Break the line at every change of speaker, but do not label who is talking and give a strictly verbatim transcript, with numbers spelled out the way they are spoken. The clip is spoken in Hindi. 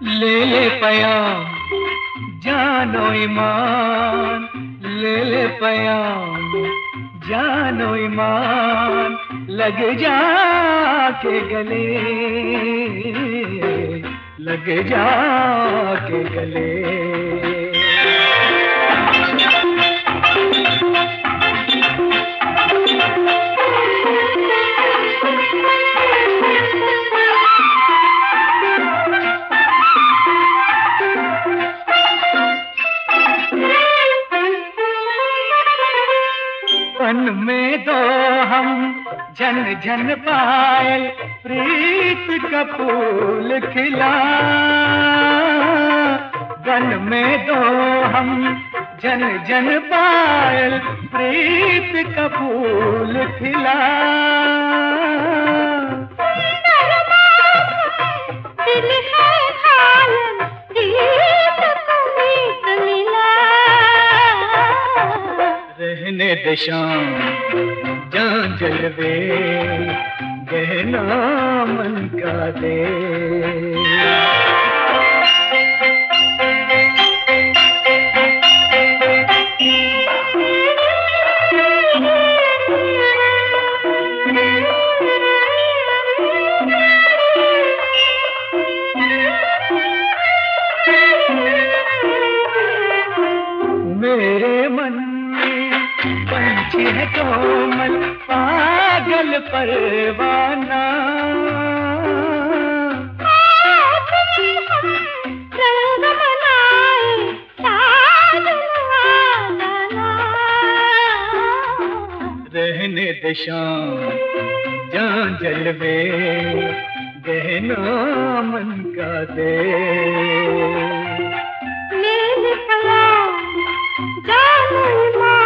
ले ले पयाम जानो ईमान, ले ले पयाम जानो ईमान, लग जा के गले, लग जा के गले। वन में दो हम झन झन पायल, प्रीत का फूल खिला। वन में दो हम झन झन पायल, प्रीत का फूल खिला। दिल है घायल, प्रीत को मीत मिला। रहने दे शाम जान जलवे, गहना मन का दे। मेरे मन में पंछी है कोमल, पागल परवाना। रंग मनाए रहने दे शाम जान जलवे, गहना मन का दे। ले ले पयाम जानो ईमान,